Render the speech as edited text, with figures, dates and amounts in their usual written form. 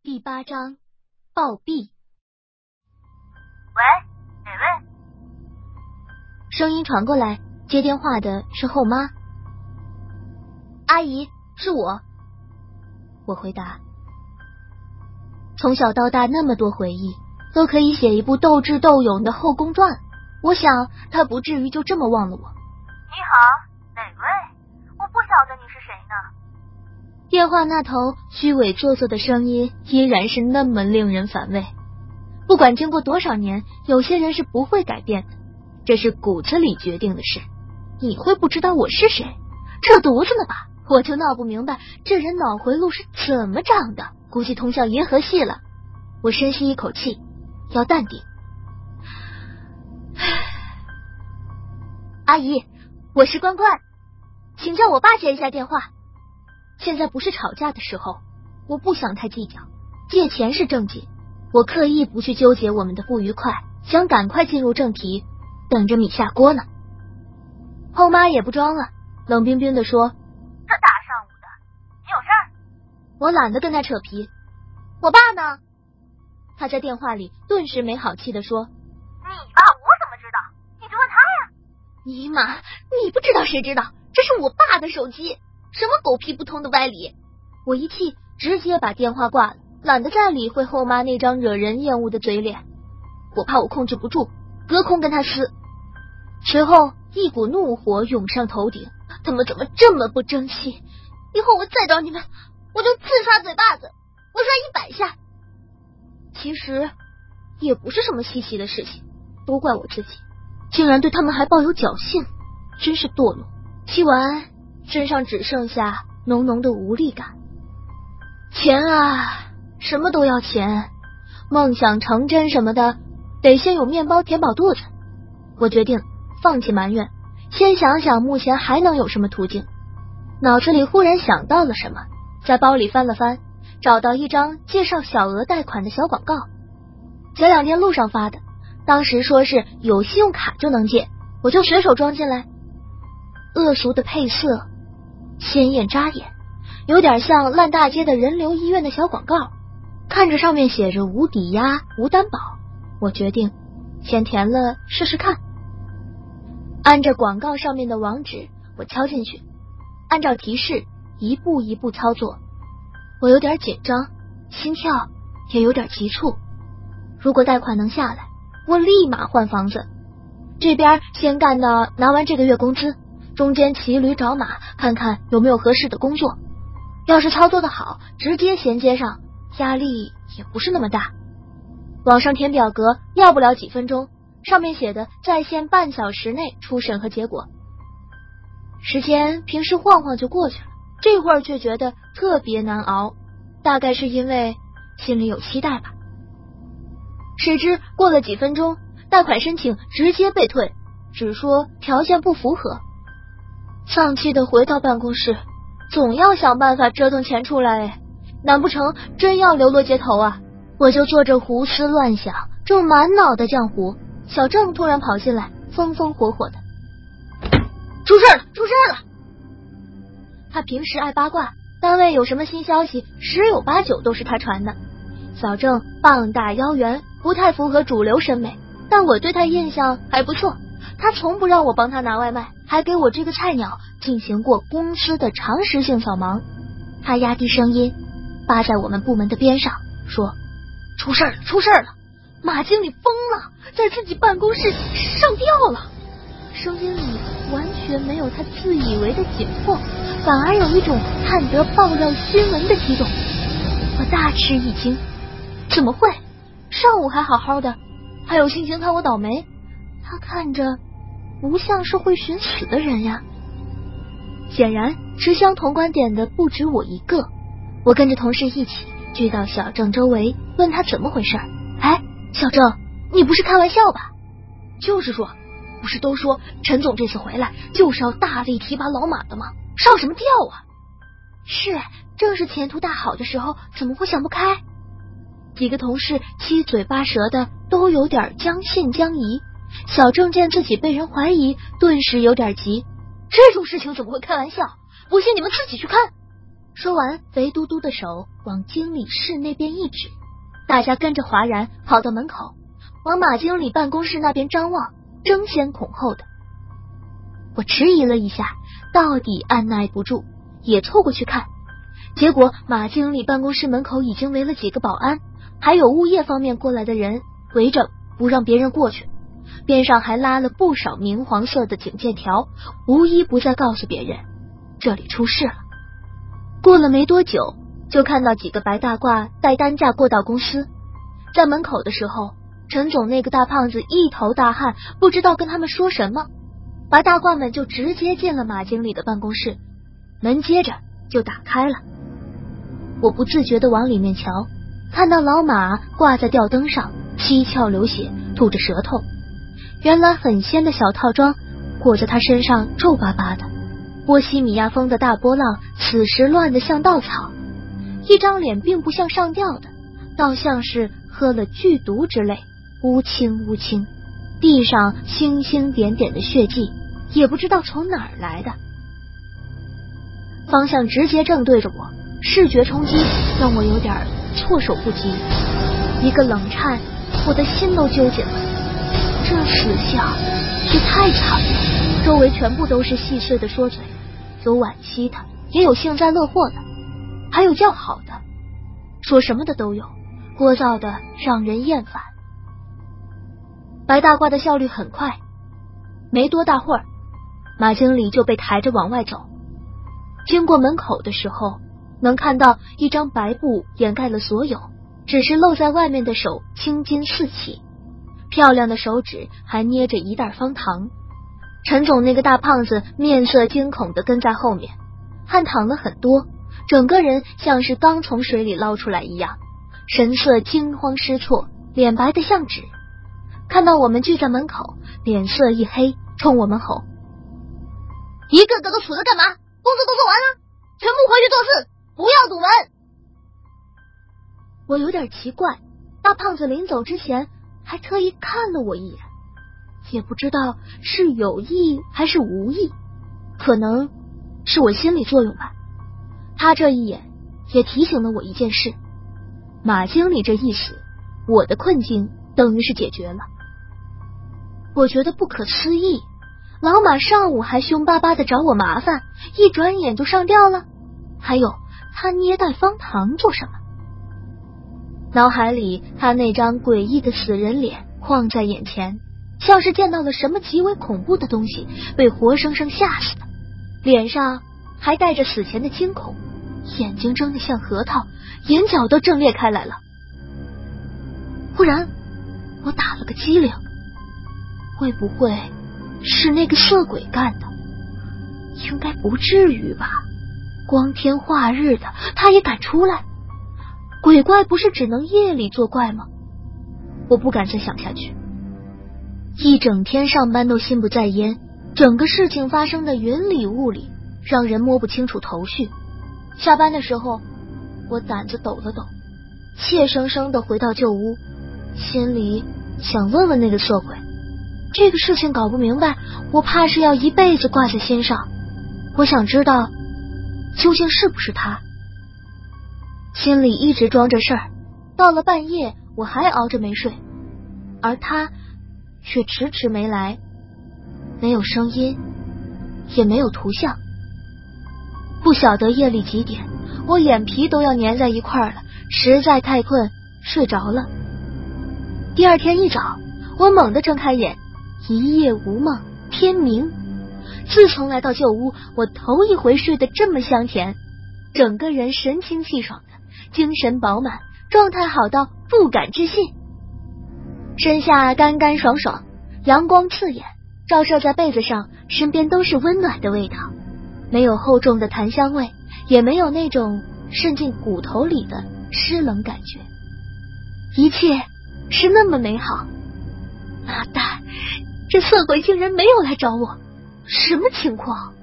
第8章暴毙。 喂，哪位？ 声音传过来，接电话的是后妈。阿姨，是我。我回答。从小到大那么多回忆，都可以写一部斗智斗勇的后宫传，我想她不至于就这么忘了我。 你好，哪位？我不晓得你是谁呢。 电话那头虚伪做作的声音依然是那么令人反胃。不管经过多少年，有些人是不会改变的，这是骨子里决定的事。你会不知道我是谁？这犊子呢吧，我就闹不明白这人脑回路是怎么长的，估计通向银河系了。我深吸一口气，要淡定。阿姨，我是关关，请叫我爸接一下电话。现在不是吵架的时候，我不想太计较，借钱是正经。我刻意不去纠结我们的不愉快，想赶快进入正题，等着米下锅呢。后妈也不装了，冷冰冰地说： 这大上午的，你有事儿？ 我懒得跟他扯皮。我爸呢？他在电话里顿时没好气地说： 你爸我怎么知道？你去问他呀。 尼玛，你不知道谁知道？这是我爸的手机，什么狗屁不通的歪理！我一气直接把电话挂了，懒得再理会后妈那张惹人厌恶的嘴脸。我怕我控制不住，隔空跟他撕。随后一股怒火涌上头顶，他们怎么这么不争气？以后我再找你们，我就刺刷嘴巴子，我刷100下。其实也不是什么稀奇的事情，都怪我自己，竟然对他们还抱有侥幸，真是堕落。气完，身上只剩下浓浓的无力感。钱啊，什么都要钱，梦想成真什么的，得先有面包填饱肚子。我决定放弃埋怨，先想想目前还能有什么途径。脑子里忽然想到了什么，在包里翻了翻，找到一张介绍小额贷款的小广告，前2天路上发的，当时说是有信用卡就能借，我就随手装进来。恶俗的配色，鲜艳扎眼，有点像烂大街的人流医院的小广告。看着上面写着无抵押无担保，我决定先填了试试看。按着广告上面的网址，我敲进去，按照提示一步一步操作。我有点紧张，心跳也有点急促。如果贷款能下来，我立马换房子。这边先干到拿完这个月工资，中间骑驴找马，看看有没有合适的工作。要是操作的好，直接衔接上，压力也不是那么大。网上填表格要不了几分钟，上面写的在线半小时内出审核结果。时间平时晃晃就过去了，这会儿却觉得特别难熬，大概是因为心里有期待吧。谁知过了几分钟，贷款申请直接被退，只说条件不符合。丧气的回到办公室，总要想办法折腾钱出来，难不成真要流落街头啊？我就坐着胡思乱想，正满脑的浆糊，小郑突然跑进来，风风火火的：出事了，出事了！他平时爱八卦，单位有什么新消息，10有8九都是他传的。小郑膀大腰圆，不太符合主流审美，但我对他印象还不错。他从不让我帮他拿外卖，还给我这个菜鸟进行过公司的常识性扫盲。他压低声音，扒在我们部门的边上说：出事了，出事了！马经理疯了，在自己办公室上吊了。声音里完全没有他自以为的紧迫，反而有一种看得爆料新闻的激动。我大吃一惊，怎么会？上午还好好的，还有心情看我倒霉。他看着不像是会寻死的人呀。显然持相同观点的不止我一个，我跟着同事一起聚到小郑周围，问他怎么回事。哎，小郑，你不是开玩笑吧？就是说，不是都说陈总这次回来就是要大力提拔老马的吗？上什么吊啊？是，正是前途大好的时候，怎么会想不开？几个同事七嘴八舌的，都有点将信将疑。小郑见自己被人怀疑，顿时有点急，这种事情怎么会开玩笑？不信你们自己去看。 说完，肥嘟嘟的手往经理室那边一指，大家跟着哗然跑到门口，往马经理办公室那边张望，争先恐后的。我迟疑了一下，到底按耐不住，也凑过去看。结果马经理办公室门口已经围了几个保安，还有物业方面过来的人围着不让别人过去，边上还拉了不少明黄色的警戒条，无一不在告诉别人这里出事了。过了没多久，就看到几个白大褂带担架过到公司，在门口的时候，陈总那个大胖子一头大汗，不知道跟他们说什么，白大褂们就直接进了马经理的办公室，门接着就打开了。我不自觉地往里面瞧，看到老马挂在吊灯上，七窍流血，吐着舌头，原来很鲜的小套装裹在他身上皱巴巴的，波西米亚风的大波浪此时乱得像稻草，一张脸并不像上吊的，倒像是喝了剧毒之类，乌青乌青，地上星星点点的血迹也不知道从哪儿来的，方向直接正对着我，视觉冲击让我有点措手不及，一个冷颤，我的心都揪紧了。这死相也太惨了，周围全部都是细碎的说嘴，有惋惜的，也有幸灾乐祸的，还有叫好的，说什么的都有，聒噪的让人厌烦。白大褂的效率很快，没多大会儿，马经理就被抬着往外走。经过门口的时候，能看到一张白布掩盖了所有，只是露在外面的手青筋四起，漂亮的手指还捏着一袋方糖。陈总那个大胖子面色惊恐地跟在后面，汗淌了很多，整个人像是刚从水里捞出来一样，神色惊慌失措，脸白得像纸。看到我们聚在门口，脸色一黑，冲我们吼：一个个都杵着干嘛？工作都做完了，全部回去做事，不要堵门。我有点奇怪，大胖子临走之前还特意看了我一眼，也不知道是有意还是无意，可能是我心理作用吧。他这一眼也提醒了我一件事，马经理这一死，我的困境等于是解决了。我觉得不可思议，老马上午还凶巴巴的找我麻烦，一转眼就上吊了。还有他捏袋方糖做什么？脑海里他那张诡异的死人脸晃在眼前，像是见到了什么极为恐怖的东西，被活生生吓死的，脸上还带着死前的惊恐，眼睛睁得像核桃，眼角都正裂开来了。忽然我打了个激灵，会不会是那个色鬼干的？应该不至于吧，光天化日的他也敢出来？鬼怪不是只能夜里作怪吗？我不敢再想下去，一整天上班都心不在焉，整个事情发生的云里雾里，让人摸不清楚头绪。下班的时候我胆子抖了抖，怯生生的回到旧屋，心里想问问那个色鬼，这个事情搞不明白，我怕是要一辈子挂在心上。我想知道究竟是不是他。心里一直装着事儿，到了半夜我还熬着没睡，而他却迟迟没来，没有声音，也没有图像。不晓得夜里几点，我眼皮都要粘在一块了，实在太困，睡着了。第二天一早，我猛地睁开眼，一夜无梦，天明。自从来到旧屋，我头一回睡得这么香甜，整个人神清气爽的，精神饱满，状态好到不敢置信。身下干干爽爽，阳光刺眼，照射在被子上，身边都是温暖的味道，没有厚重的檀香味，也没有那种渗进骨头里的湿冷感觉，一切是那么美好。妈蛋，这色鬼竟然没有来找我，什么情况？